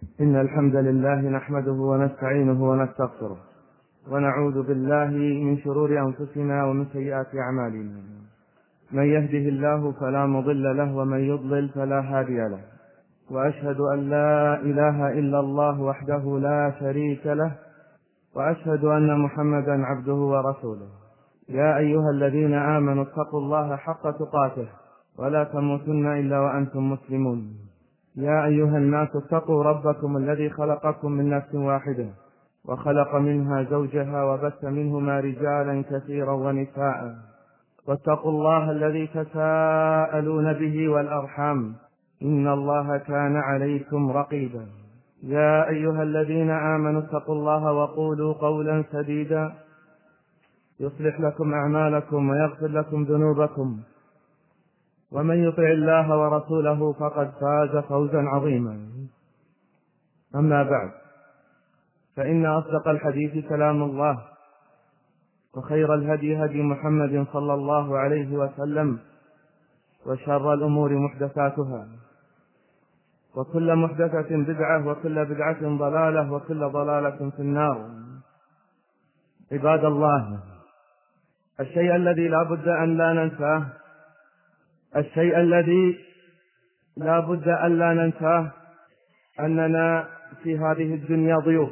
إن الحمد لله نحمده ونستعينه ونستغفره ونعوذ بالله من شرور أنفسنا ومن سيئات أعمالنا. من يهده الله فلا مضل له ومن يضلل فلا هادي له، وأشهد أن لا إله إلا الله وحده لا شريك له، وأشهد أن محمدا عبده ورسوله. يا أيها الذين آمنوا اتقوا الله حق تقاته ولا تموتن إلا وأنتم مسلمون. يا أيها الناس اتقوا ربكم الذي خلقكم من نفس واحدة وخلق منها زوجها وبث منهما رجالا كثيرا ونساء، واتقوا الله الذي تساءلون به والأرحام إن الله كان عليكم رقيبا. يا أيها الذين آمنوا اتقوا الله وقولوا قولا سديدا يصلح لكم أعمالكم ويغفر لكم ذنوبكم، ومن يطع الله ورسوله فقد فاز فوزا عظيما. أما بعد، فإن أصدق الحديث كلام الله، وخير الهدي هدي محمد صلى الله عليه وسلم، وشر الأمور محدثاتها، وكل محدثة بدعة، وكل بدعة ضلالة، وكل ضلالة في النار. عباد الله، الشيء الذي لا بد أن لا ننساه، الشيء الذي لا بد أن لا ننساه أننا في هذه الدنيا ضيوف،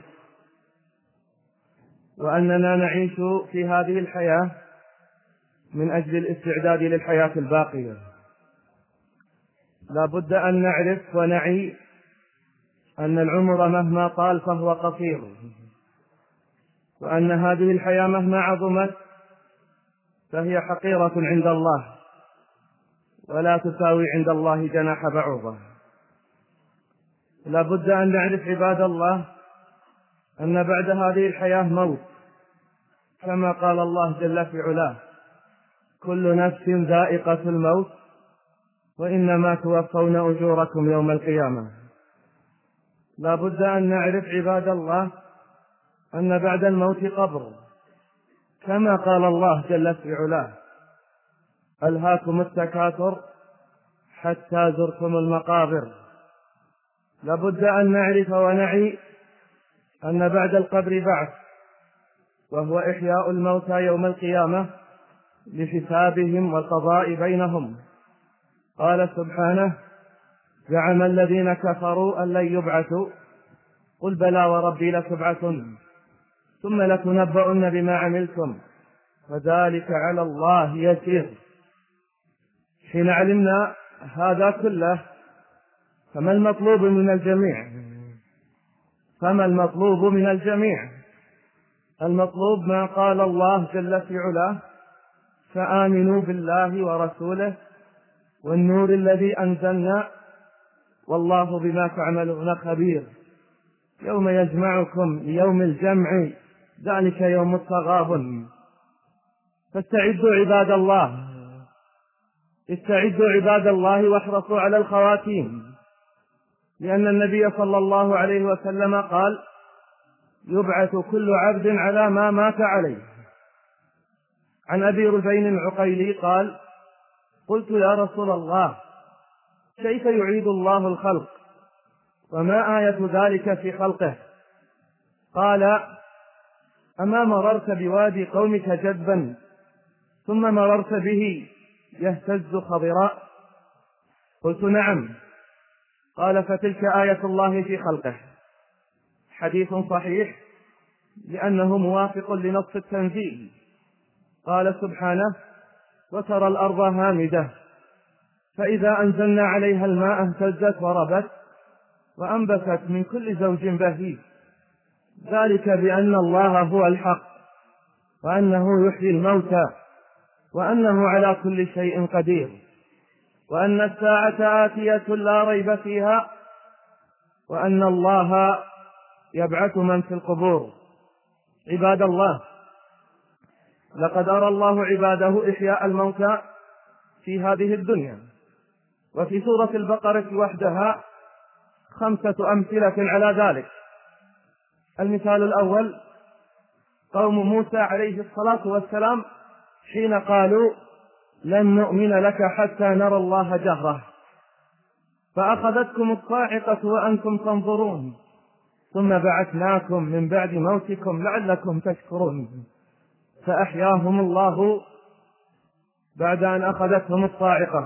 وأننا نعيش في هذه الحياة من أجل الاستعداد للحياة الباقية. لا بد أن نعرف ونعي أن العمر مهما طال فهو قصير، وأن هذه الحياة مهما عظمت فهي حقيرة عند الله، ولا تساوي عند الله جناح بعوضة. لا بد أن نعرف عباد الله أن بعد هذه الحياة موت، كما قال الله جل في علاه: كل نفس ذائقة الموت وإنما توفون أجوركم يوم القيامة. لا بد أن نعرف عباد الله أن بعد الموت قبر، كما قال الله جل في علاه: ألهاكم التكاثر حتى زرتم المقابر. لابد أن نعرف ونعي أن بعد القبر بعث، وهو إحياء الموتى يوم القيامة لحسابهم والقضاء بينهم. قال سبحانه: زعم الذين كفروا أن لن يبعثوا قل بلى وربي لتبعثن ثم لتنبؤن بما عملتم وذلك على الله يسير. حين علمنا هذا كله، فما المطلوب من الجميع؟ المطلوب ما قال الله جل في علاه: فآمنوا بالله ورسوله والنور الذي أنزلنا والله بما تعملون خبير. يوم يجمعكم ليوم الجمع ذلك يوم التغابن. فاستعدوا عباد الله، استعدوا عباد الله واحرصوا على الخواتيم، لأن النبي صلى الله عليه وسلم قال: يبعث كل عبد على ما مات عليه. عن أبي رزين العقيلي قال: قلت يا رسول الله، كيف يعيد الله الخلق وما آية ذلك في خلقه؟ قال: أما مررت بوادي قومك جدبا ثم مررت به يهتز خضراء؟ قلت نعم. قال: فتلك آية الله في خلقه. حديث صحيح لأنه موافق لنص التنزيل. قال سبحانه: وترى الأرض هامدة فإذا أنزلنا عليها الماء اهتزت وربت وأنبتت من كل زوج بهيج، ذلك بأن الله هو الحق وأنه يحيي الموتى وأنه على كل شيء قدير وأن الساعة آتية لا ريب فيها وأن الله يبعث من في القبور. عباد الله، لقد أرى الله عباده إحياء الموتى في هذه الدنيا، وفي سورة البقرة وحدها 5 أمثلة على ذلك. المثال الأول: قوم موسى عليه الصلاة والسلام حين قالوا: لن نؤمن لك حتى نرى الله جهرة، فأخذتكم الصاعقة وأنتم تنظرون ثم بعثناكم من بعد موتكم لعلكم تشكرون. فأحياهم الله بعد أن أخذتهم الصاعقة.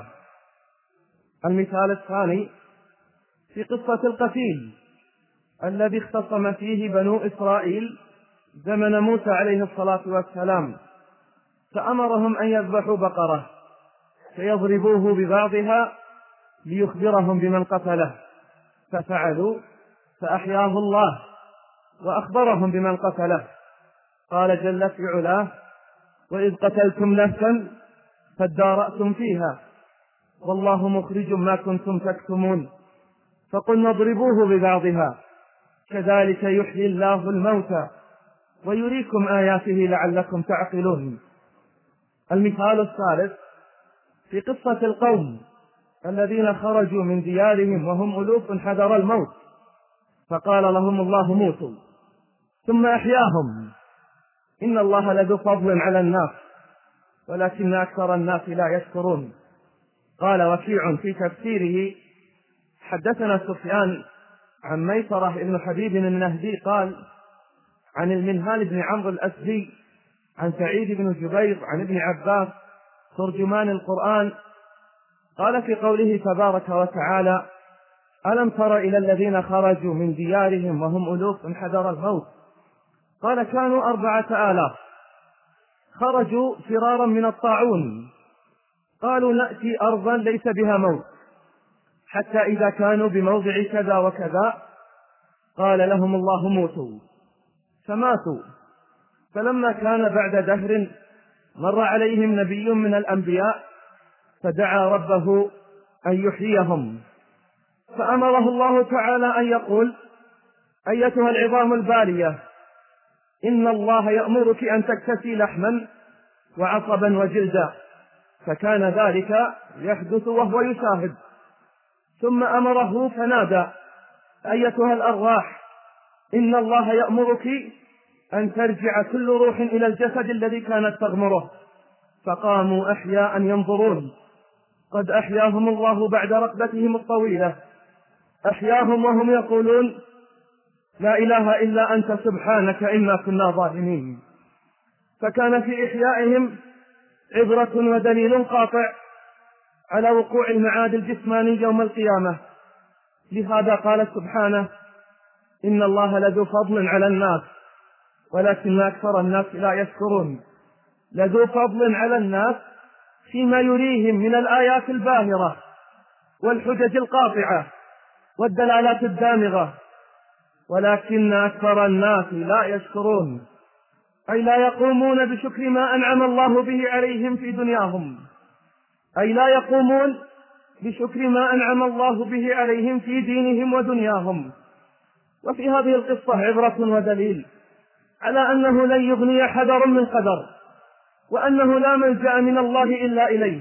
المثال الثاني في قصة القتيل الذي اختصم فيه بنو إسرائيل زمن موسى عليه الصلاة والسلام، فأمرهم أن يذبحوا بقرة فيضربوه ببعضها ليخبرهم بمن قتله، ففعلوا فأحياه الله وأخبرهم بمن قتله. قال جل في علاه: وإذ قتلتم نفسا فادارأتم فيها والله مخرج ما كنتم تكتمون فقلنا اضربوه ببعضها كذلك يحيي الله الموتى ويريكم آياته لعلكم تعقلون. المثال الثالث في قصة القوم الذين خرجوا من ديارهم وهم ألوف حذر الموت، فقال لهم الله موتوا ثم أحياهم. إن الله لذو فضل على الناس ولكن أكثر الناس لا يشكرون. قال وكيع في تفسيره: حدثنا سفيان عن ميسرة بن حبيب النهدي قال عن المنهال بن عمرو الأسدي عن سعيد بن جبير عن ابن عباس ترجمان القرآن قال في قوله تبارك وتعالى: ألم تر إلى الذين خرجوا من ديارهم وهم ألوف حذر الموت؟ قال كانوا 4000 خرجوا فرارا من الطاعون، قالوا نأتي أرضا ليس بها موت، حتى إذا كانوا بموضع كذا وكذا قال لهم الله موتوا فماتوا. فلما كان بعد دهر مر عليهم نبي من الأنبياء فدعا ربه أن يحييهم، فأمره الله تعالى أن يقول: أيتها العظام البالية إن الله يأمرك أن تكتسي لحما وعصبا وجلدا، فكان ذلك يحدث وهو يشاهد. ثم أمره فنادى: أيتها الأرواح إن الله يأمرك أن ترجع كل روح إلى الجسد الذي كانت تغمره، فقاموا أحياء ينظرون، قد أحياهم الله بعد رقبتهم الطويلة، أحياهم وهم يقولون: لا إله إلا أنت سبحانك إنا كنا ظالمين. فكان في إحيائهم عبرة ودليل قاطع على وقوع المعاد الجسماني يوم القيامة. لهذا قال سبحانه: إن الله لذو فضل على الناس ولكن أكثر الناس لا يشكرون. لذو فضل على الناس فيما يريهم من الآيات الباهرة والحجج القاطعة والدلالات الدامغة، ولكن أكثر الناس لا يشكرون، أي لا يقومون بشكر ما أنعم الله به عليهم في دنياهم، أي لا يقومون بشكر ما أنعم الله به عليهم في دينهم ودنياهم. وفي هذه القصة عبرة ودليل على أنه لن يغني حذر من قدر، وأنه لا ملجأ من الله إلا إليه.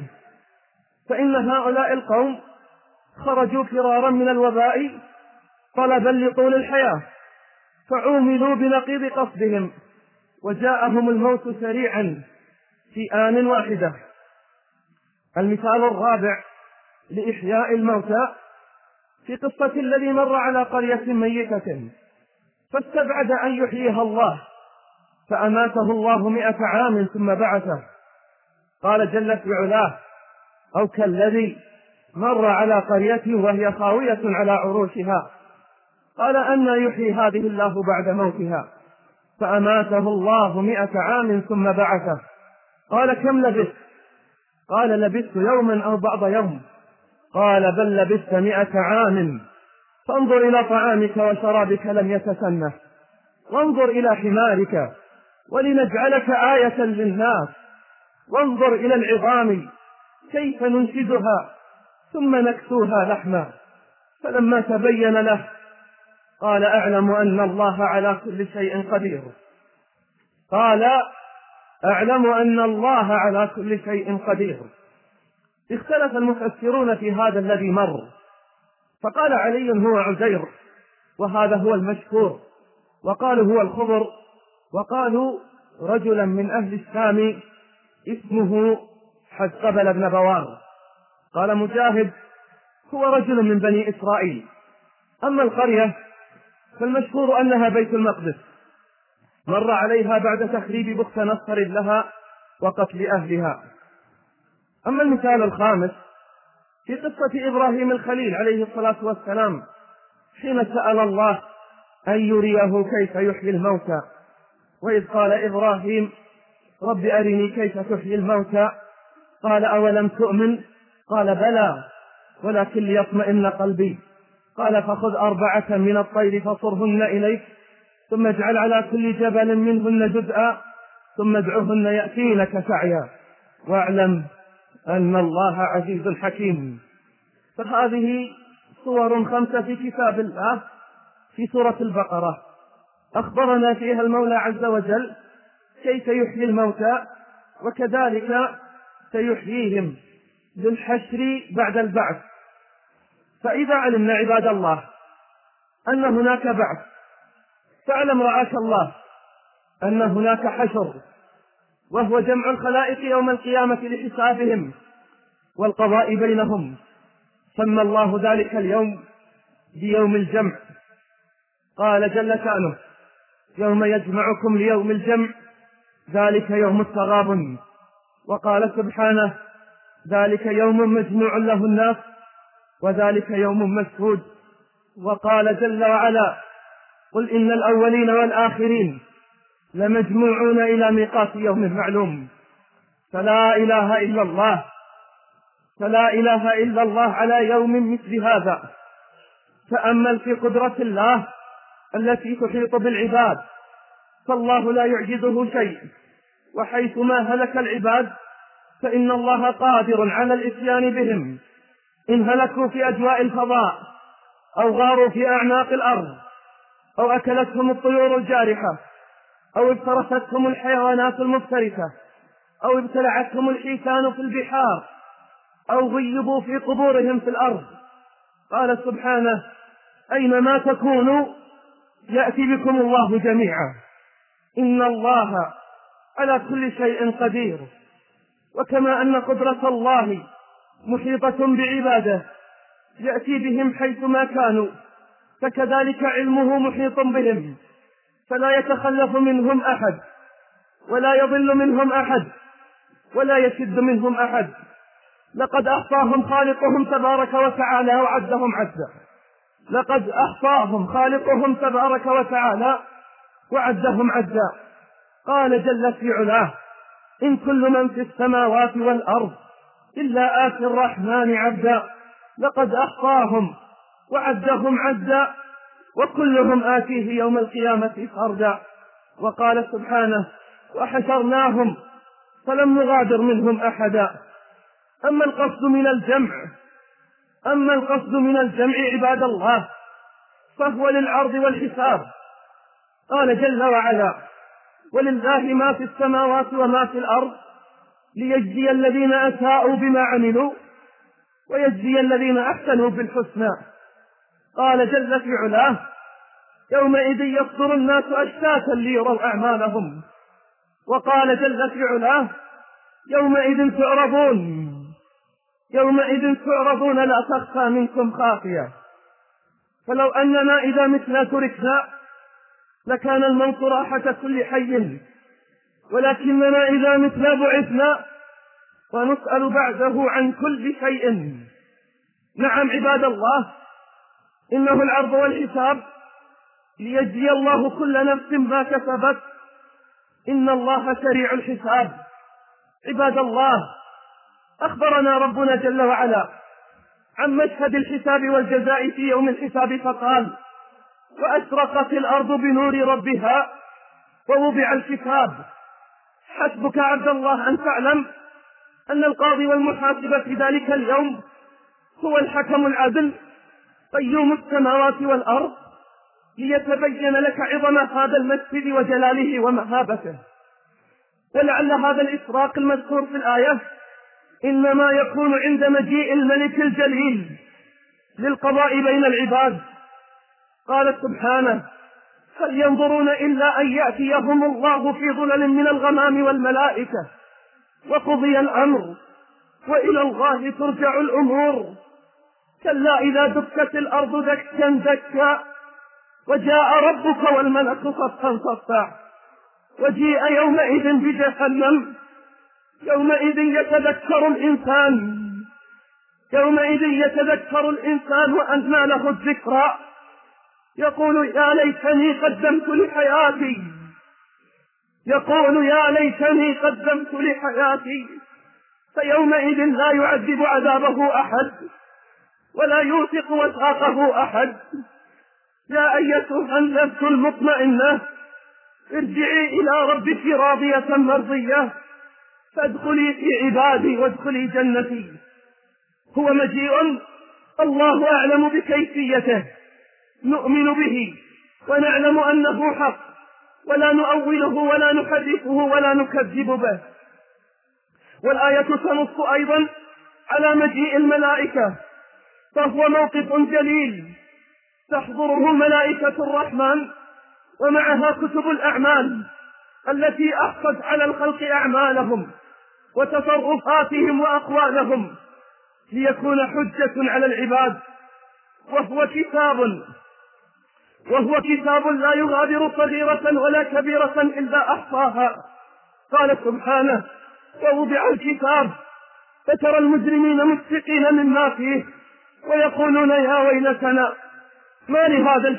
فإن هؤلاء القوم خرجوا فرارا من الوباء طلبا لطول الحياة، فعوملوا بنقيض قصدهم وجاءهم الموت سريعا في آن واحدة. المثال الرابع لإحياء الموتى في قصة الذي مر على قرية ميتة فاستبعد أن يحييها الله فأماته الله 100 عام ثم بعثه. قال جل في علاه: أو كالذي مر على قرية وهي خاوية على عروشها قال أنى يحيي هذه الله بعد موتها فأماته الله 100 عام ثم بعثه. قال كم لبثت؟ قال لبثت يوما أو بعض يوم. قال بل لبثت 100 عام. فانظر إلى طعامك وشرابك لم يتسنه، وانظر إلى حمارك ولنجعلك آية للناس، وانظر إلى العظام كيف ننشدها ثم نكسوها لحما. فلما تبين له قال أعلم أن الله على كل شيء قدير. قال أعلم أن الله على كل شيء قدير. اختلف المفسرون في هذا الذي مر، فقال علي هو عزير وهذا هو المشهور، وقالوا هو الخضر، وقالوا رجلا من أهل الشام اسمه حزقبل بن بوار. قال مجاهد هو رجل من بني إسرائيل. أما القرية فالمشهور أنها بيت المقدس، مر عليها بعد تخريب بخت نصر لها وقتل أهلها. أما المثال الخامس في قصة إبراهيم الخليل عليه الصلاة والسلام حين سأل الله أن يريه كيف يحيي الموتى، وإذ قال إبراهيم رب أرني كيف تحيي الموتى، قال أولم تؤمن؟ قال بلى ولكن ليطمئن قلبي. قال فخذ 4 من الطير فصرهن إليك، ثم اجعل على كل جبل منهن جزءا، ثم ادعهن يأتينك سعيا، واعلم أن الله عزيز حكيم. فهذه صور 5 في كتاب الله في سورة البقرة أخبرنا فيها المولى عز وجل كيف يحيي الموتى، وكذلك سيحييهم بالحشر بعد البعث. فإذا علمنا عباد الله أن هناك بعث، فاعلم رعاك الله أن هناك حشر، وهو جمع الخلائق يوم القيامة لحسابهم والقضاء بينهم. سمى الله ذلك اليوم بيوم الجمع، قال جل شأنه يوم يجمعكم ليوم الجمع ذلك يوم التغابن. وقال سبحانه ذلك يوم مجموع له الناس وذلك يوم مشهود. وقال جل وعلا قل إن الأولين والآخرين لمجموعون إلى ميقات يوم معلوم. فلا إله إلا الله، فلا إله إلا الله على يوم مثل هذا. تأمل في قدرة الله التي تحيط بالعباد، فالله لا يعجزه شيء، وحيثما هلك العباد فإن الله قادر على الإتيان بهم، إن هلكوا في أجواء الفضاء أو غاروا في أعناق الأرض أو أكلتهم الطيور الجارحة أو افترستهم الحيوانات المفترسة أو ابتلعتهم الحيتان في البحار أو غيبوا في قبورهم في الأرض. قال سبحانه أينما تكونوا يأتي بكم الله جميعا، إن الله على كل شيء قدير. وكما أن قدرة الله محيطة بعباده يأتي بهم حيثما كانوا، فكذلك علمه محيط بهم، فلا يتخلف منهم أحد ولا يضل منهم أحد ولا يشد منهم أحد. لقد أحصاهم خالقهم تبارك وتعالى وعدهم عدا، لقد أحصاهم خالقهم تبارك وتعالى وعدهم عدا. قال جل في علاه إن كل من في السماوات والأرض إلا آتي الرحمن عبدا، لقد أحصاهم وعدهم عدا وكلهم آتيه يوم القيامة فردا. وقال سبحانه وحشرناهم فلم نغادر منهم أحدا. أما القصد من الجمع عباد الله فهو للعرض والحساب. قال جل وعلا ولله ما في السماوات وما في الأرض ليجزي الذين أساءوا بما عملوا ويجزي الذين أحسنوا بالحسنى. قال جل في علاه يومئذ يصدر الناس أشتاتا ليروا أعمالهم. وقال جل في علاه يومئذ تعرضون لا تخفى منكم خافية. فلو أننا إذا متنا تركنا لكان الموت راحة كل حي، ولكننا إذا متنا بعثنا ونسأل بعده عن كل شيء. نعم عباد الله إنه العرض والحساب ليجزي الله كل نفس ما كسبت، إن الله سريع الحساب. عباد الله أخبرنا ربنا جل وعلا عن مشهد الحساب والجزاء في يوم الحساب فقال وأشرقت الأرض بنور ربها ووضع الكتاب. حسبك عبد الله أن تعلم أن القاضي والمحاسب في ذلك اليوم هو الحكم العدل قيوم السماوات والأرض، ليتبين لك عظم هذا المسجد وجلاله ومهابته. ولعل هذا الإشراق المذكور في الآية إنما يكون عند مجيء الملك الجليل للقضاء بين العباد. قال سبحانه هل ينظرون إلا أن يأتيهم الله في ظلل من الغمام والملائكة وقضي الأمر وإلى الله ترجع الأمور. كلا إذا دكت الأرض دكا دكا وجاء ربك والملك صفا صفا وجيء يومئذ بجهنم. يومئذ يتذكر الإنسان وأنى له الذكرى، يقول يا ليتني قدمت لحياتي. فيومئذ لا يعذب عذابه أحد ولا يوثق وثاقه أحد. يا أيتها النفس المطمئنة ارجعي إلى ربك راضية مرضية فادخلي في عبادي وادخلي جنتي. هو مجيء الله أعلم بكيفيته، نؤمن به ونعلم أنه حق، ولا نؤوله ولا نحرفه ولا نكذب به. والآية تنص أيضا على مجيء الملائكة، فهو موقف جليل تحضره ملائكة الرحمن ومعها كتب الأعمال التي أحصت على الخلق أعمالهم وتصرفاتهم وأقوالهم ليكون حجة على العباد. وهو كتاب لا يغادر صغيرة ولا كبيرة إلا أحصاها. قال سبحانه ووضع الكتاب فترى المجرمين مشفقين مما فيه ويقولون يا ويلتنا ما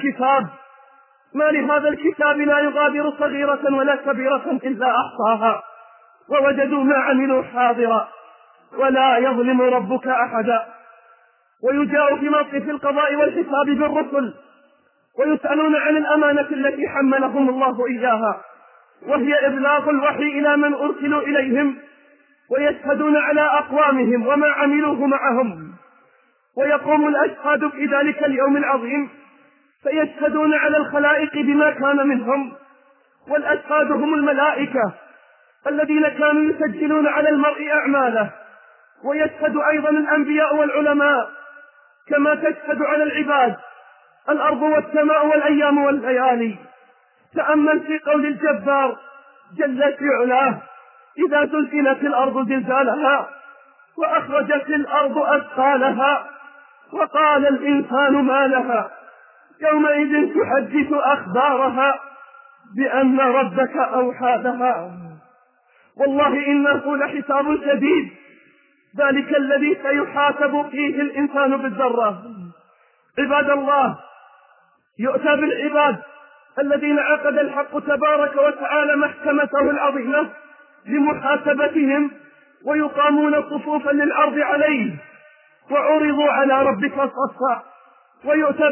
لهذا الكتاب لا يغادر صغيرة ولا كبيرة إلا أحصاها ووجدوا ما عملوا حاضرا ولا يظلم ربك أحدا. ويجاء في موقف القضاء والحساب بالرسل ويسألون عن الأمانة التي حملهم الله إياها، وهي إبلاغ الوحي إلى من أرسلوا إليهم، ويشهدون على أقوامهم وما عملوه معهم. ويقوم الأشهاد في ذلك اليوم العظيم فيشهدون على الخلائق بما كان منهم، والأشهاد هم الملائكة الذين كانوا يسجلون على المرء أعماله. ويشهد أيضا الأنبياء والعلماء كما تشهد على العباد الأرض والسماء والأيام والليالي. تأمل في قول الجبار جل في علاه إذا زلزلت الأرض زلزالها وأخرجت الأرض أثقالها وقال الإنسان ما لها يومئذ تحدث أخبارها بأن ربك أوحى لها. والله إنه لحساب شديد، ذلك الذي سيحاسب فيه الإنسان بالذرة. عباد الله، يؤتى بالعباد الذين عقد الحق تبارك وتعالى محكمته العظيمة لمحاسبتهم ويقامون صفوفا للعرض عليه وعرضوا على ربك صفا. ويؤتى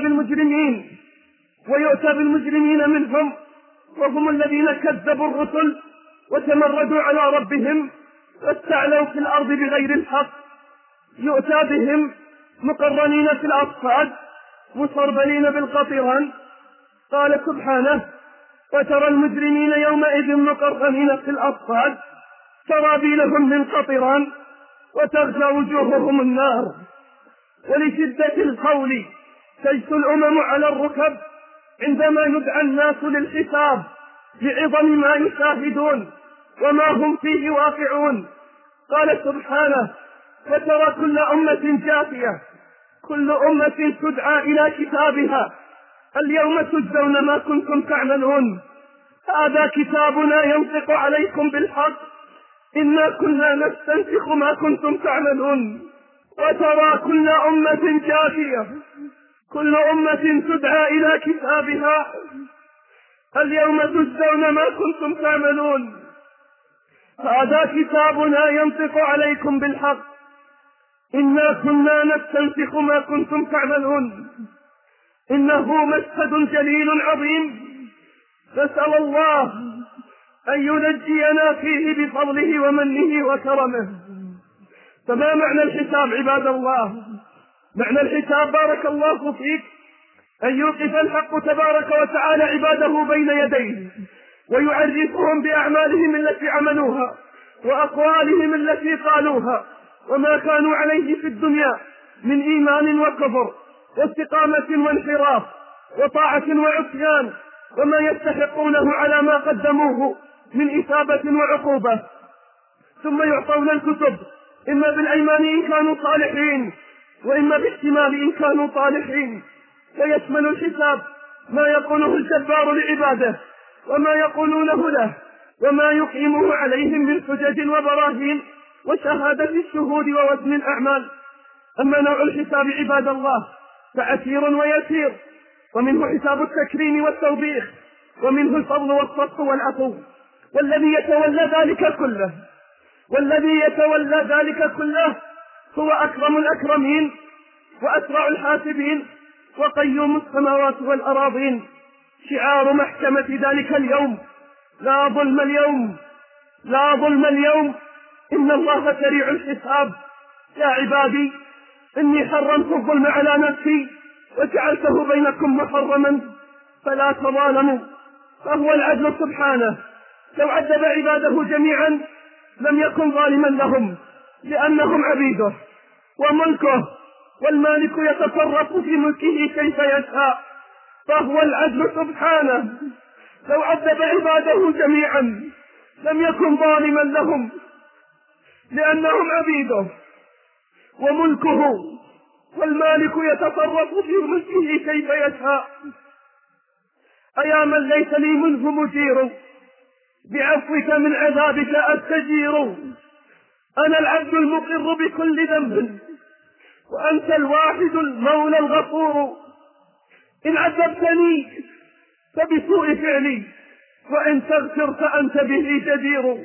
بالمجرمين منهم وهم الذين كذبوا الرسل وتمردوا على ربهم واستعلوا في الأرض بغير الحق. يؤتى بهم مقرنين في الأصفاد مصربلين بالقطران. قال سبحانه وترى المجرمين يومئذ مقرنين في الأصفاد سرابيلهم من قطران وتغشى وجوههم النار. ولشدة القول تجث الأمم على الركب عندما يدعى الناس للحساب لعظم ما يشاهدون وما هم فيه واقعون. قال سبحانه وترى كل أمة جاثية كل أمة تدعى إلى كتابها اليوم تجزون ما كنتم تعملون هذا كتابنا ينطق عليكم بالحق إنا كنا نستنسخ ما كنتم تعملون. وترى كل أمة جاثية كل أمة تدعى إلى كتابها اليوم تجزون ما كنتم تعملون هذا كتابنا ينطق عليكم بالحق إنا كنا نستنسخ ما كنتم تعملون. إنه مشهد جليل عظيم، نسأل الله أن ينجينا فيه بفضله ومنه وكرمه. فما معنى الحساب عباد الله؟ معنى الحساب بارك الله فيك أن يوقف الحق تبارك وتعالى عباده بين يديه ويعرفهم بأعمالهم التي عملوها وأقوالهم التي قالوها وما كانوا عليه في الدنيا من إيمان وكفر واستقامة وانحراف وطاعة وعصيان وما يستحقونه على ما قدموه من إثابة وعقوبة. ثم يعطون الكتب إما بالأيمان إن كانوا صالحين وإما بالشمال إن كانوا صالحين. ويشمل الحساب ما يقوله الجبار لعباده وما يقولونه له وما يقيمه عليهم من حجج وبراهين وشهادة الشهود ووزن الأعمال. أما نوع الحساب عباد الله فعسير ويسير، ومنه حساب التكريم والتوبيخ، ومنه الفضل والصفح والعفو. والذي يتولى ذلك كله هو أكرم الأكرمين وأسرع الحاسبين وقيوم السماوات والأراضين. شعار محكمة ذلك اليوم: لا ظلم اليوم، لا ظلم اليوم، إن الله سريع الحساب. يا عبادي إني حرمت الظلم على نفسي وجعلته بينكم محرما فلا تظالموا. فهو العدل سبحانه، لو عذب عباده جميعا لم يكن ظالما لهم لأنهم عبيده وملكه، والمالك يتصرف في ملكه كيف يشاء. فهو العدل سبحانه، لو عذب عباده جميعا لم يكن ظالما لهم لأنهم عبيده وملكه، والمالك يتصرف في ملكه كيف يشاء. أيا من ليس لي منه مجير، بعفوك من عذابك أستجير. أنا العبد المقر بكل ذنب وأنت الواحد المولى الغفور. إن عذبتني فبسوء فعلي، وإن تغفر فأنت به جدير.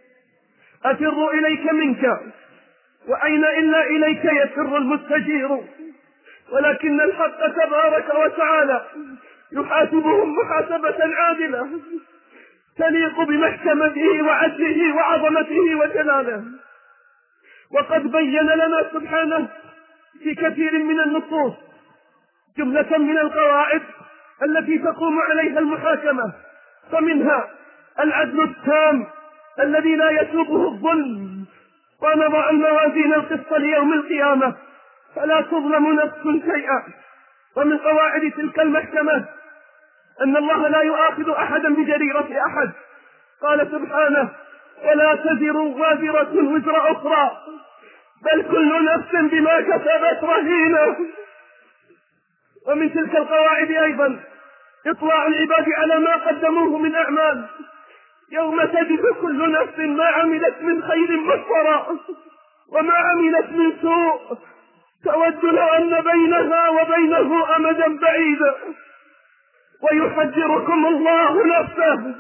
أفر إليك منك، وأين إلا إليك يفر المستجير. ولكن الحق تبارك وتعالى يحاسبهم محاسبة عادلة تليق بمحكمته وعدله وعظمته وجلاله. وقد بين لنا سبحانه في كثير من النصوص جملة من القواعد التي تقوم عليها المحاكمة، فمنها العدل التام الذي لا يسوقه الظلم. ونضع الموازين القسط ليوم القيامة فلا تظلم نفس شيئا. ومن قواعد تلك المحكمة أن الله لا يؤاخذ أحدا بجريرة أحد. قال سبحانه: ولا تزر وازرة وزر أخرى، بل كل نفس بما كسبت رهينة. ومن تلك القواعد أيضا إطلاع العباد على ما قدموه من أعمال، يوم تجد كل نفس ما عملت من خير محضرا وما عملت من سوء، تود لو أن بينها وبينه أمدا بعيدا. ويحذركم الله نفسه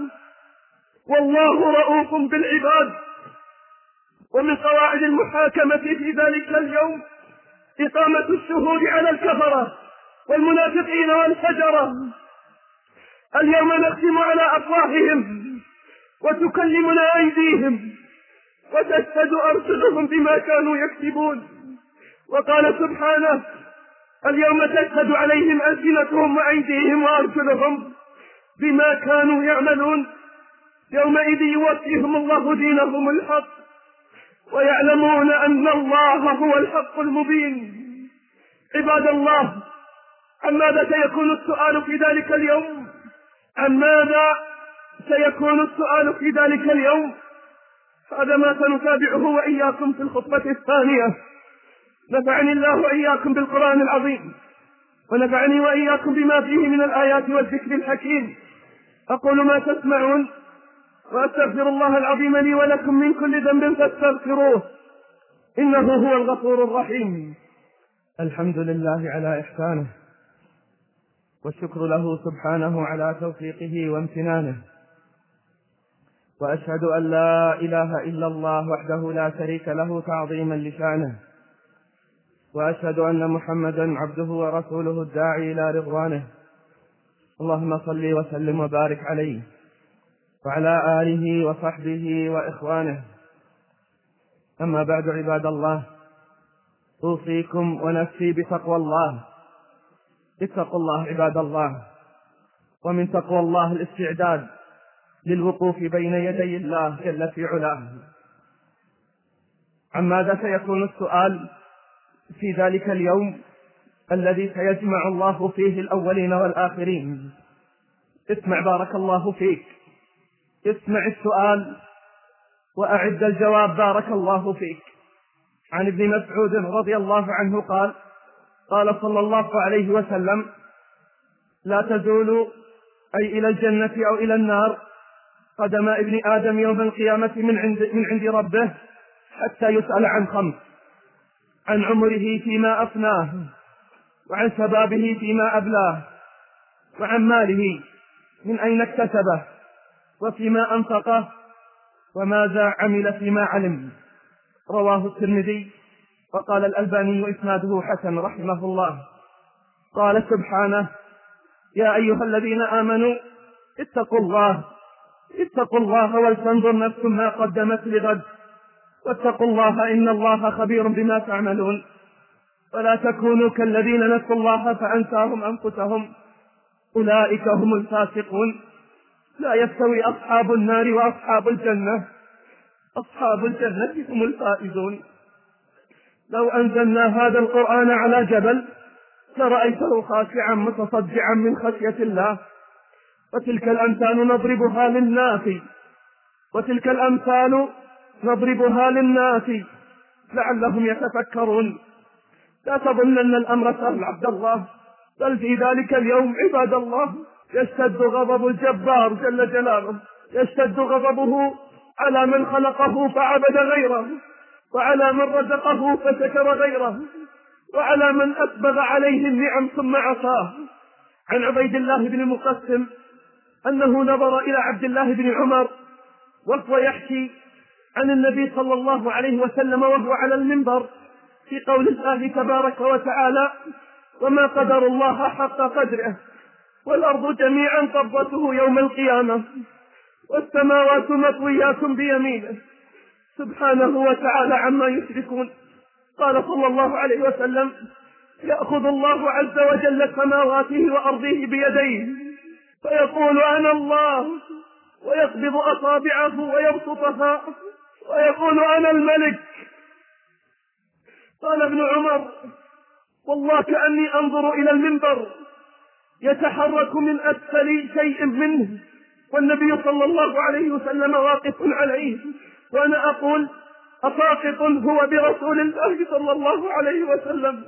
والله رؤوف بالعباد. ومن قواعد المحاكمة في ذلك اليوم إقامة الشهود على الكفرة والمنافقين والفجرة. اليوم نختم على أفواههم وتكلمنا أيديهم وتشهد أرسلهم بما كانوا يكسبون. وقال سبحانه: اليوم تشهد عليهم ألسنتهم وأيديهم وأرسلهم بما كانوا يعملون. يومئذ يوفيهم الله دينهم الحق ويعلمون أن الله هو الحق المبين. عباد الله، عن ماذا سيكون السؤال في ذلك اليوم؟ عن ماذا سيكون السؤال في ذلك اليوم؟ هذا ما سنتابعه وإياكم في الخطبة الثانية. نفعني الله وإياكم بالقرآن العظيم، ونفعني وإياكم بما فيه من الآيات والذكر الحكيم. أقول ما تسمعون وأستغفر الله العظيم لي ولكم من كل ذنب فاستغفروه إنه هو الغفور الرحيم. الحمد لله على إحسانه، والشكر له سبحانه على توفيقه وامتنانه، وأشهد أن لا إله إلا الله وحده لا شريك له تعظيما لشانه، وأشهد أن محمدا عبده ورسوله الداعي إلى رضوانه. اللهم صل وسلم وبارك عليه وعلى آله وصحبه وإخوانه. أما بعد، عباد الله، أوصيكم ونفسي بتقوى الله. اتقوا الله عباد الله، ومن تقوى الله الاستعداد للوقوف بين يدي الله جل في علاه. عن ماذا سيكون السؤال في ذلك اليوم الذي سيجمع الله فيه الأولين والآخرين؟ اسمع بارك الله فيك، اسمع السؤال وأعد الجواب بارك الله فيك. عن ابن مسعود رضي الله عنه قال: قال صلى الله عليه وسلم: لا تزول أي إلى الجنة أو إلى النار قدم ابن آدم يوم القيامة من عند ربه حتى يسأل عن 5: عن عمره فيما أفناه، وعن شبابه فيما أبلاه، وعن ماله من أين اكتسبه، وفيما أنفقه، وماذا عمل فيما علم. رواه الترمذي، وقال الألباني إسناده حسن رحمه الله. قال سبحانه: يا أيها الذين آمنوا اتقوا الله ولتنظر نفس ما قدمت لغد، واتقوا الله إن الله خبير بما تعملون. ولا تكونوا كالذين نسوا الله فأنساهم أنفسهم أولئك هم الفاسقون. لا يستوي أصحاب النار وأصحاب الجنة، أصحاب الجنة هم الفائزون. لو أنزلنا هذا القرآن على جبل لرأيته خاشعا متصدعا من خشية الله. وتلك الأمثال نضربها للناس لعلهم يتفكرون. لا تظنن الأمر سهل عبد الله، بل في ذلك اليوم عباد الله يشتد غضب الجبار جل جلاله، يشتد غضبه على من خلقه فعبد غيره، وعلى من رزقه فشكر غيره، وعلى من أسبغ عليه النعم ثم عصاه. عن عبيد الله بن مقسم أنه نظر إلى عبد الله بن عمر وهو يحكي عن النبي صلى الله عليه وسلم وهو على المنبر في قول الله تبارك وتعالى: وما قدر الله حق قدره والأرض جميعا قبضته يوم القيامة والسماوات مطويات بيمينه سبحانه وتعالى عما يشركون. قال صلى الله عليه وسلم: يأخذ الله عز وجل سماواته وأرضه بيديه فيقول: أنا الله، ويقبض أصابعه ويبسطها ويقول: أنا الملك. قال ابن عمر: والله كأني أنظر إلى المنبر يتحرك من أسفل شيء منه والنبي صلى الله عليه وسلم واقف عليه، وأنا أقول: أساقط هو برسول الله صلى الله عليه وسلم.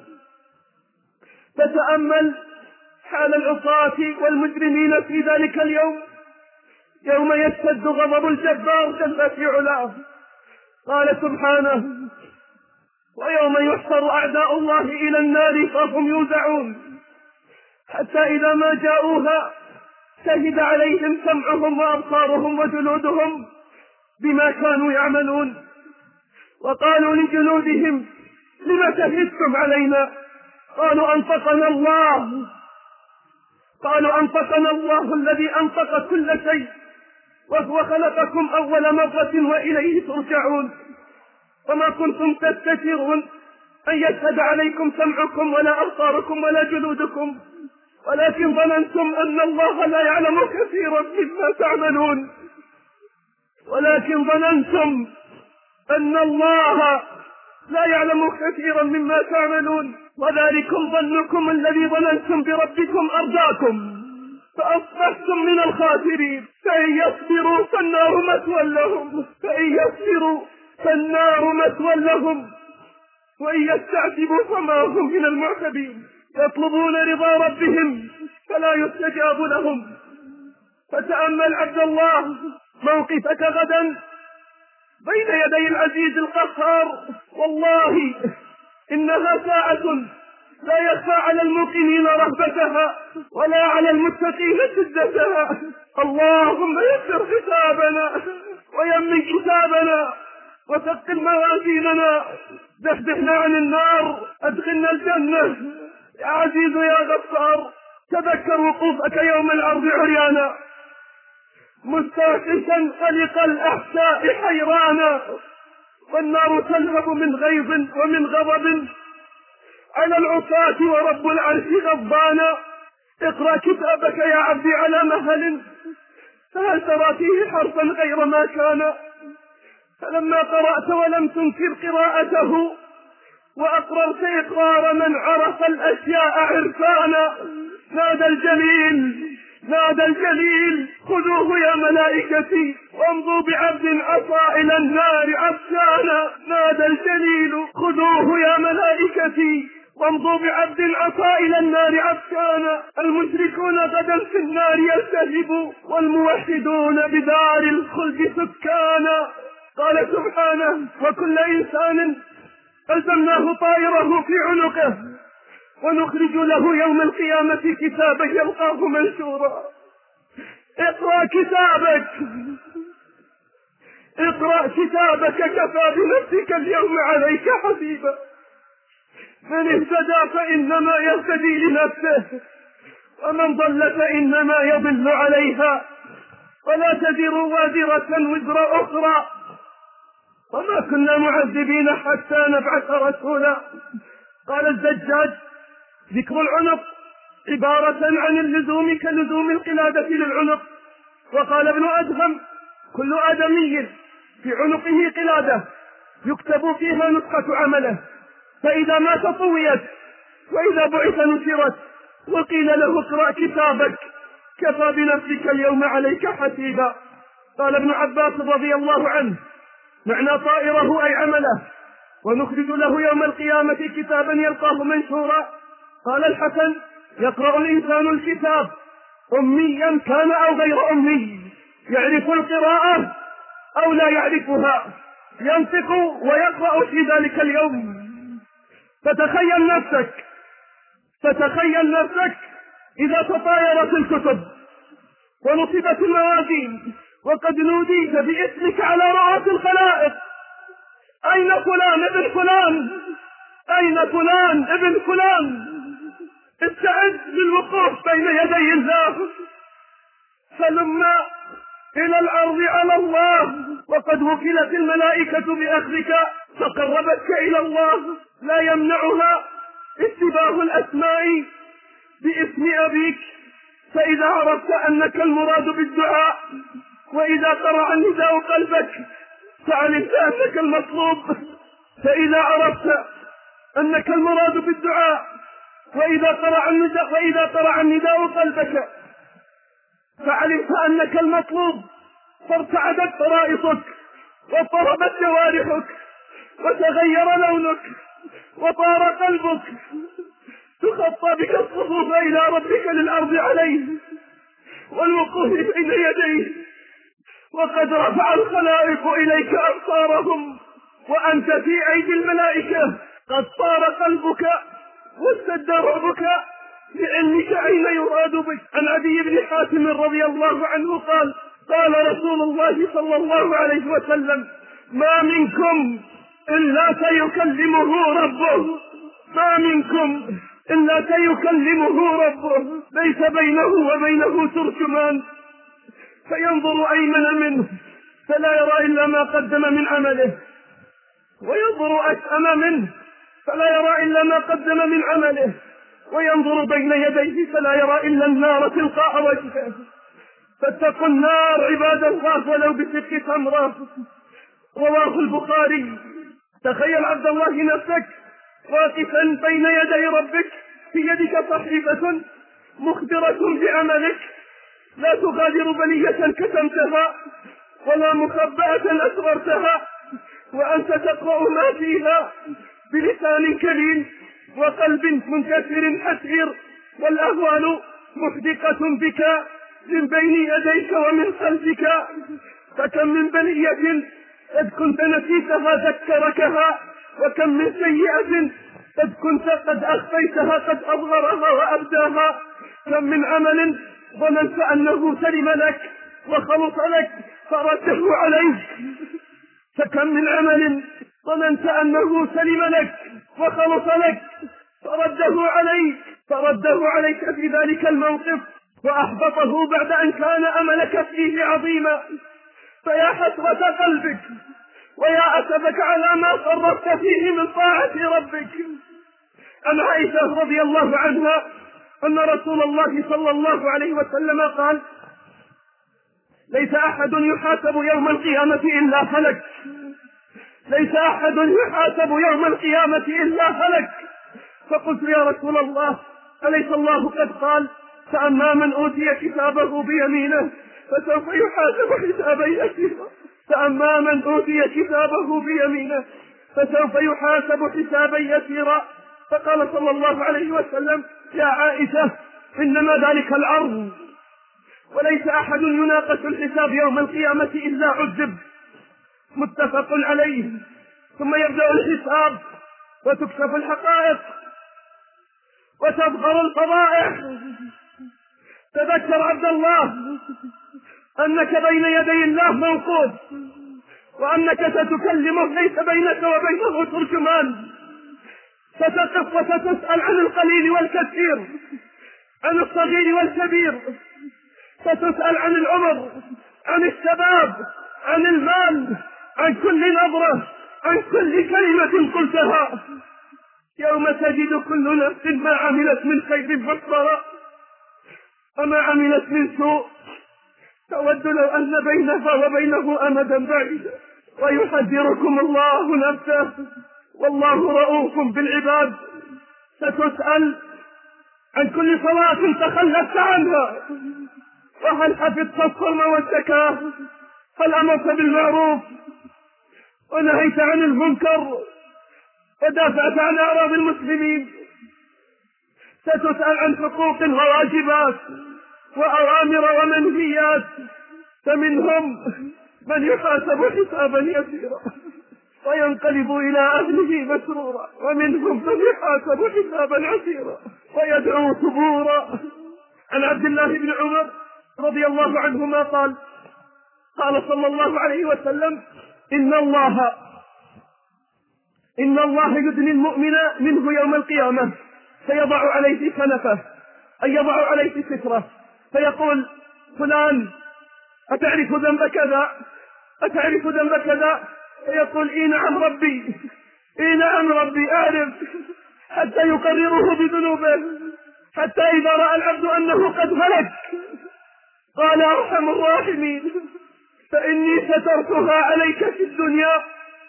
فتأمل حال العصاة والمجرمين في ذلك اليوم، يوم يشتد غضب الجبار جل في علاه. قال سبحانه: ويوم يحشر أعداء الله إلى النار فهم يوزعون حتى إذا ما جاءوها شهد عليهم سمعهم وأبصارهم وجلودهم بما كانوا يعملون، وقالوا لجلودهم: لم شهدتم علينا؟ قالوا: أنطقنا الله الذي أنطق كل شيء وهو خلقكم أول مرة وإليه ترجعون. وما كنتم تستترون أن يشهد عليكم سمعكم ولا أبصاركم ولا جلودكم، ولكن ظننتم أن الله لا يعلم كثيرا مما تعملون، وذلكم ظنكم الذي ظننتم بربكم أرداكم فأصبحتم من الخاسرين. فإن يصبروا فالنار مثوى لهم وإن يستعتبوا فما هم من المعتبين. يطلبون رضا ربهم فلا يستجاب لهم. فتأمل عبد الله موقفك غدا بين يدي العزيز القهار. والله إنها ساعة لا يخفى على الموقنين رهبتها ولا على المتقين شدتها. اللهم يسر حسابنا ويمن كتابنا وثقل موازيننا، زحزحنا عن النار، أدخلنا الجنة يا عزيز يا غفار. تذكر وقوفك يوم العرض عريانا مستعطشا قلق الأحشاء حيرانا، والنار تلهب من غيظ ومن غضب على العصاة ورب العرش غضبانا. اقرأ كتابك يا عبدي على مهل، فهل ترى فيه حرفا غير ما كان؟ فلما قرأت ولم تنكر قراءته وأقررت إقرار من عرف الأشياء عرفانا، نادى الجليل خذوه يا ملائكتي وامضوا بعبد عصى إلى النار عطشانا. نادى الجليل خذوه يا ملائكتي وامضوا بعبد عصى إلى النار عطشانا. المشركون غدا في النار يلتهبوا، والموحدون بدار الخلد سكانا. قال سبحانه: وكل إنسان ألزمناه طائره في عنقه ونخرج له يوم القيامة كتابا يلقاه منشورا. اقرأ كتابك، اقرأ كتابك، كفى بنفسك اليوم عليك حسيبا. من اهتدى فإنما يهتدي لنفسه، ومن ضل فإنما يضل عليها، ولا تزر وازرة وزر أخرى، وما كنا معذبين حتى نبعث رسولا. قال الزجاج: ذكر العنق عبارة عن اللزوم كلزوم القلادة للعنق. وقال ابن أدهم: كل آدمي في عنقه قلادة يكتب فيها نسخة عمله، فإذا مات طويت، وإذا بعث نشرت، وقيل له: اقرأ كتابك، كفى بنفسك اليوم عليك حسيبا. قال ابن عباس رضي الله عنه: معنى طائره أي عمله، ونخرج له يوم القيامة كتابا يلقاه منشورا. قال الحسن: يقرأ الإنسان الكتاب أميا كان أو غير أمي، يعرف القراءة أو لا يعرفها، ينطق ويقرأ في ذلك اليوم. فتخيل نفسك إذا تطايرت الكتب ونصبت الموازين وقد نوديت باسمك على رؤوس الخلائق: أين فلان ابن فلان؟ أين فلان ابن فلان؟ استعد للوقوف بين يدي الله. فلما إلى الأرض على الله، وقد وكلت الملائكة بأخذك فقربتك إلى الله. لا يمنعها اشتباه الأسماء باسم أبيك، فإذا عرفت أنك المراد بالدعاء، وإذا قرع النداء قلبك فعلمت أنك المطلوب. فإذا عرفت أنك المراد بالدعاء، وإذا قرع النداء قلبك فعلمت أنك المطلوب، فارتعدت فرائصك واضطربت جوارحك وتغير لونك وطار قلبك، تخطى بك الصفوف إلى ربك للأرض عليه والوقوف بين يديه، وقد رفع الخلائق إليك أبصارهم وأنت في أيدي الملائكة. قد طار قلبك واشتد رعبك لعلمك أين يراد بك. عن عدي بن حاتم رضي الله عنه قال: قال رسول الله صلى الله عليه وسلم: ما منكم إلا سيكلمه ربه، ما منكم إلا سيكلمه ربه، ليس بينه وبينه ترجمان، فينظر أيمن منه فلا يرى إلا ما قدم من عمله، وينظر أشأم منه فلا يرى إلا ما قدم من عمله، وينظر بين يديه فلا يرى إلا النار تلقاء وجهه. فاتقوا النار عباد الله ولو بشق تمرة. رواه البخاري. تخيل عبد الله نفسك واقفا بين يدي ربك، في يدك صحيفة مخبرة بعملك، لا تغادر بلية كتمتها ولا مخبأة أسررتها، وأنت تقرأ ما فيها بلسان كليل وقلب منكسر حسير، والأهوال محدقة بك من بين يديك ومن خلفك. فكم من بلية قد كنت نسيتها ذكركها، وكم من سيئة قد كنت قد أخفيتها قد أظهرها وأبداها. كم من عمل ظننت أنه سلم لك وخلص لك فرده عليك، فكم من عمل ظننت أنه سلم لك وخلص لك فرده عليك في ذلك الموقف وأحبطه بعد أن كان أملك فيه عظيما. فيا حسرة قلبك ويا أسفك على ما فرطت فيه من طاعة ربك. عن عائشة رضي الله عنها أن رسول الله صلى الله عليه وسلم قال: ليس أحد يحاسب يوم القيامة إلا هلك، ليس أحد يحاسب يوم القيامة إلا هلك. فقلت: يا رسول الله، أليس الله قد قال: فأما من أوتي كتابه بيمينه فسوف يحاسب حسابا يسيرا، فأما من أوتي كتابه بيمينه فسوف يحاسب حسابا يسيرا. فقال صلى الله عليه وسلم: يا عائشة إنما ذلك العرض، وليس أحد يناقش الحساب يوم القيامة إلا عذب. متفق عليه. ثم يبدأ الحساب وتكشف الحقائق وتظهر الفضائح. تذكر عبد الله أنك بين يدي الله موقوف، وأنك ستكلمه ليس بينك وبينه ترجمان. ستقف وستسأل عن القليل والكثير، عن الصغير والكبير، ستسأل عن العمر، عن الشباب، عن المال، عن كل نظرة، عن كل كلمة قلتها. يوم تجد كل نفس ما عملت من خير محضرا وما عملت من سوء، تود لو أن بينها وبينه أمدا بعيدا. ويحذركم الله نفسه والله رؤوف بالعباد. ستسأل عن كل صلاة تخلفت عنها، وهل حفظت الصوم والزكاة، هل أمرت بالمعروف ونهيت عن المنكر ودافعت عن أعراض المسلمين. ستسأل عن حقوق وواجبات وأوامر ومنهيات، فمنهم من يحاسب حسابا يسيرا وينقلب إلى أهله مسرورا، ومنهم من يحاسب حسابا عسيرا ويدعو ثبورا. عن عبد الله بن عمر رضي الله عنهما قال: قال صلى الله عليه وسلم: إن الله يدني المؤمن منه يوم القيامة فيضع عليه كنفه، أي يضع عليه ستره، فيقول: فلان أتعرف ذنب كذا؟ أتعرف ذنب كذا؟ فيقول: إي نعم ربي، إي نعم ربي أعرف، حتى يقرره بذنوبه، حتى إذا رأى العبد أنه قد هلك قال: أرحم الراحمين، فإني سترتها عليك في الدنيا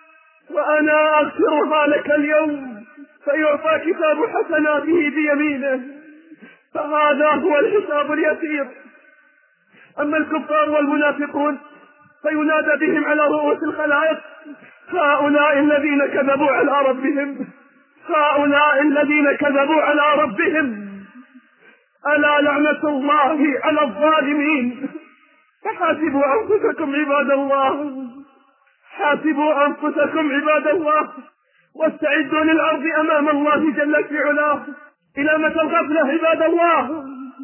وأنا أغفرها لك اليوم. فيعطى كتاب حسناته بيمينه. فهذا هو الحساب اليسير. أما الكفار والمنافقون فينادى بهم على رؤوس الخلائق: هؤلاء الذين كذبوا على ربهم، هؤلاء الذين كذبوا على ربهم، ألا لعنة الله على الظالمين. فحاسبوا أنفسكم عباد الله، حاسبوا أنفسكم عباد الله، واستعدوا للعرض أمام الله جل في علاه. إلى متى الغفلة عباد الله؟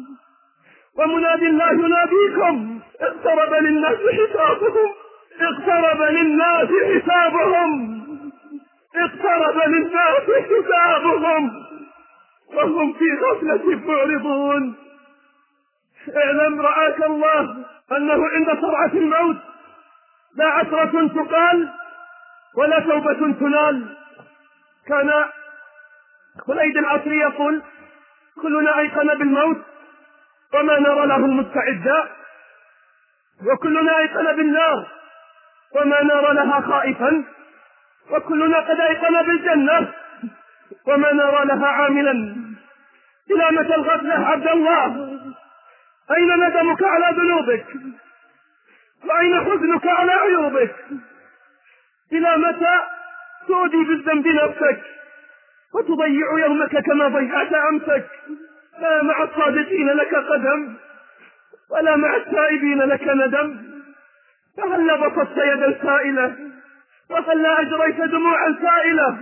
ومنادي الله يناديكم: اقترب للناس حسابهم، اقترب للناس حسابهم، اقترب للناس حسابهم وهم في غفلة معرضون. اعلم رعاك الله أنه عند سرعة الموت لا عثرة تقال ولا توبة تنال. كان خليد العصري يقول: كلنا أيقن بالموت وما نرى له المستعدا، وكلنا أيقن بالنار وما نرى لها خائفا، وكلنا قد أيقن بالجنة وما نرى لها عاملا. إلى متى الغفلة عبد الله؟ أين ندمك على ذنوبك؟ وأين حزنك على عيوبك؟ إلى متى تؤدي بالذنب نفسك وتضيع يومك كما ضيعت أمسك؟ لا مع الصادقين لك قدم ولا مع التائبين لك ندم. فهل بسطت يدا سائلة وهل أجريت دموعا سائلة؟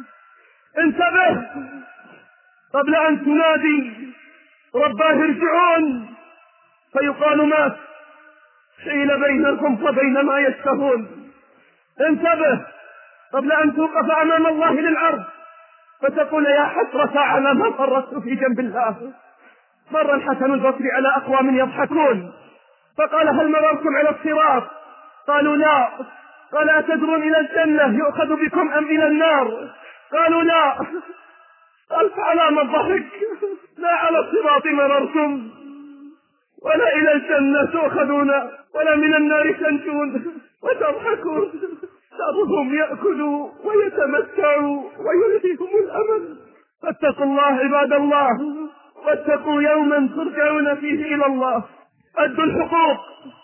انتبه قبل أن تنادي رباه ارجعون فيقال مات، حيل بينكم وبين ما يشتهون. انتبه قبل أن توقف أمام الله للعرض فتقول: يا حسرة على ما فرطت في جنب الله. مر الحسن البصري على أقوام يضحكون فقال: هل مررتم على الصراط؟ قالوا: لا. قال: أتدرون إلى الجنة يؤخذ بكم أم إلى النار؟ قالوا: لا. قال: فعلى ما الضحك؟ لا على الصراط مررتم ولا إلى الجنة تؤخذون ولا من النار تنجون وتضحكون. ذرهم يأكلوا ويتمتعوا ويلهيهم الأمل. فاتقوا الله عباد الله، واتقوا يوما ترجعون فيه إلى الله. أدوا الحقوق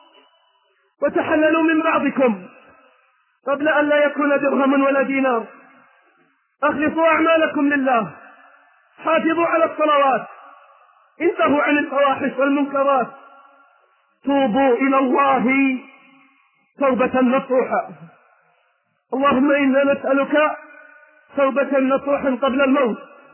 وتحللوا من بعضكم قبل أن لا يكون درهم ولا دينار. أخلصوا أعمالكم لله حافظوا على الصلوات، انتهوا عن الفواحش والمنكرات، توبوا إلى الله توبة نصوحة. اللهم إنا نسألك توبة نصوحا قبل الموت،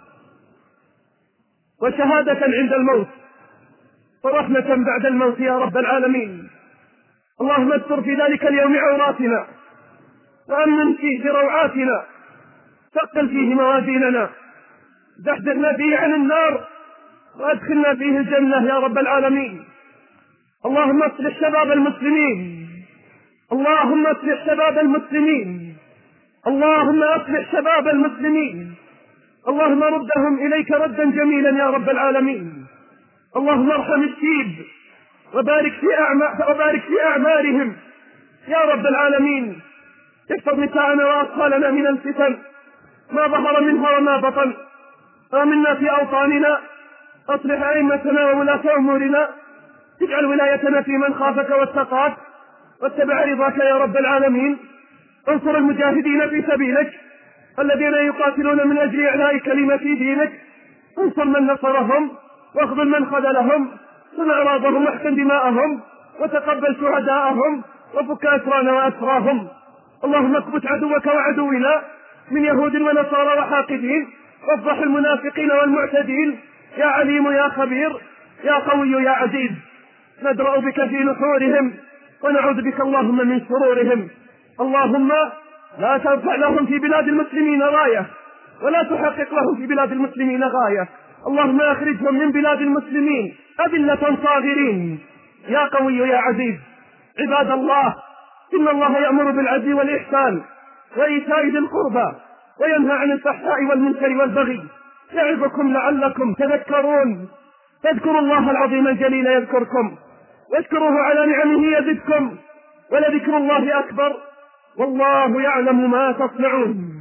وشهادة عند الموت، ورحمة بعد الموت يا رب العالمين. اللهم استر في ذلك اليوم عوراتنا، وأمن فيه روعاتنا، ثقل فيه موازيننا، زحزحنا فيه عن النار، وأدخلنا فيه الجنة يا رب العالمين. اللهم اصلح شباب المسلمين، اللهم اصلح شباب المسلمين، اللهم اصلح شباب المسلمين، اللهم ردهم إليك ردا جميلا يا رب العالمين. اللهم ارحم الشيب وبارك في أعمارهم يا رب العالمين. احفظ نساءنا وأطفالنا من الفتن ما ظهر منها وما بطن. آمنا في أوطاننا، أصلح أئمتنا وولاة أمورنا، اجعل ولايتنا في من خافك واتقاك واتبع رضاك يا رب العالمين. انصر المجاهدين في سبيلك الذين يقاتلون من أجل إعلاء كلمة دينك. انصر من نصرهم واخذل من خذلهم، صن أعراضهم واحقن دماءهم، وتقبل شهداءهم، وفك أسرانا وأسراهم. اللهم اكبت عدوك وعدونا من يهود ونصارى وحاقدين، وافضح المنافقين والمعتدين. يا عليم يا خبير يا قوي يا عزيز، ندرأ بك في نحورهم ونعوذ بك اللهم من شرورهم. اللهم لا ترفع لهم في بلاد المسلمين راية، ولا تحقق لهم في بلاد المسلمين غاية. اللهم اخرجهم من بلاد المسلمين أذلة صاغرين يا قوي يا عزيز. عباد الله، إن الله يأمر بالعدل والإحسان وإيتاء ذي القربى وينهى عن الفحشاء والمنكر والبغي، يعظكم لعلكم تذكرون. فاذكروا الله العظيم الجليل يذكركم، واشكروه على نعمه يزدكم، ولذكر الله أكبر، والله يعلم ما تصنعون.